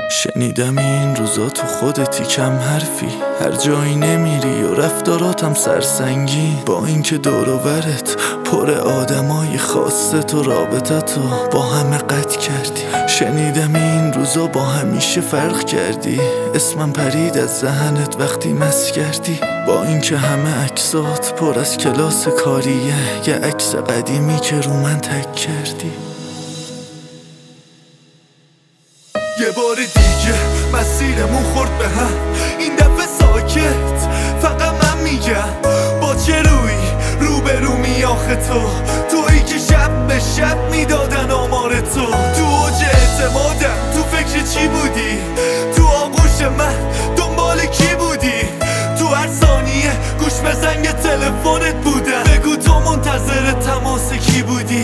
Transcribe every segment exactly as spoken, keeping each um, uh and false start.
شنیدم این روزا تو خودتی کم حرفی، هر جایی نمیری و رفتاراتم سرسنگی، با اینکه دور و برت پر آدمای خاصه تو رابطتو با همه قطع کردی. شنیدم این روزا با همیشه فرق کردی، اسمم پرید از ذهنت وقتی مس کردی، با اینکه همه عکسات پر از کلاس کاریه، یه عکس قدیمی که رو من تک کردی. یه بار دیگه مسیرمون خورد به هم، این دفعه ساکت فقط من میگم با چه روی روبرو می آخه تو، تویی که شب به شب میدادن آمار تو، تو اوج اعتمادم تو فکر چی بودی، تو آغوش من دنبال کی بودی، تو هر ثانیه گوش به زنگ تلفنت بودم، بگو تو منتظر تماس کی بودی.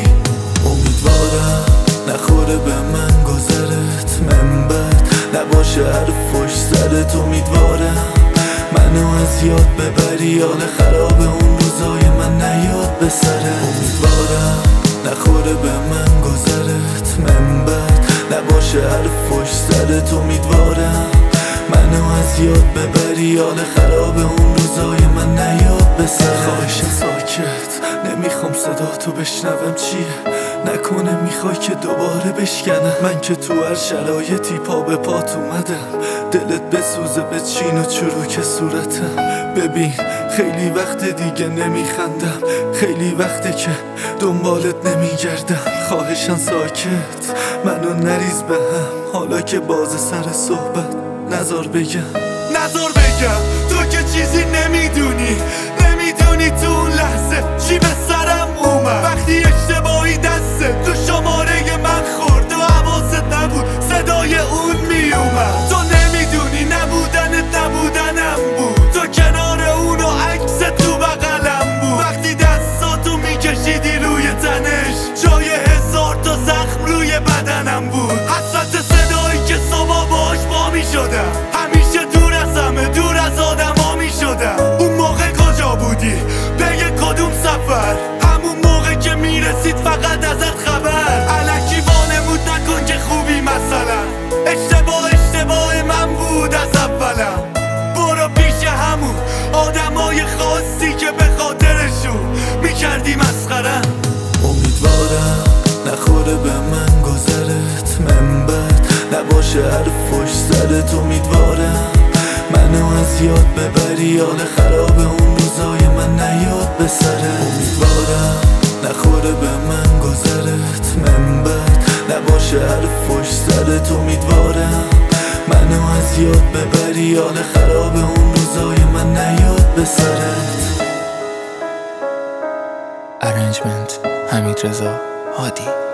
امیدوارم نخوره به من گذرت، منبت نباشه حرف پشت سرت، امیدوارم منو از یاد ببری، حال خراب اون روزای من نیاد به سرت، امیدوارم نخوره به من گذرت، منبت نباشه حرف پشت سرت، امیدوارم منو از یاد ببری، حال خراب اون روزای من نیاد به سرت. خواهشم ساکت نمیخوام صدا تو بشنوم، چیه نکنه میخوای که دوباره بشکنم، من که تو هر شرایطی پا به پات اومدم، دلت بسوزه به چین و چروک صورتم. ببین خیلی وقت دیگه نمیخندم، خیلی وقته که دنبالت نمیگردم، خواهشم ساکت منو نریز به هم، حالا که باز سر صحبت نزار بگم نزار بگم تو که چیزی نمیدونی، نمیدونی تو اون لحظه چی به سرم اومد، وقتی اشتباهی دسته تو شماره من خورد و حواست نبود صدای اون میومد، تو نمیدونی نبودنت نبودنم بود، تو کنار اون و عکس تو بغلم بود، وقتی دستاتو میکشیدی روی تنش جای هزار تا زخم روی بدنم بود، حسرت صدایی که صبح باش با میشدم، همیشه دور از همه دور از آدم ها میشدم. اون موقع کجا بودی؟ پی کدوم سفر؟ همون موقع که میرسید فقط ازت خبر، الکی وانمود نکن که خوبی مثلا، اشتباه اشتباه من بود از اولم، برو پیش همون آدمای خاصی که به خاطرشون میکردی مسخرم. امیدوارم نخوره به من گذرت، منبت نباشه حرف پشت سرت، امیدوارم منو از یاد ببری، حال خراب اون روزای من نیاد به سرت، امیدوارم نخوره به من گذرت، منبت نباشه حرف پشت سرت، امیدوارم منو از یاد ببری، حال خراب اون روزای من نیاد به سرت. ارنجمنت حمید رضا هادی.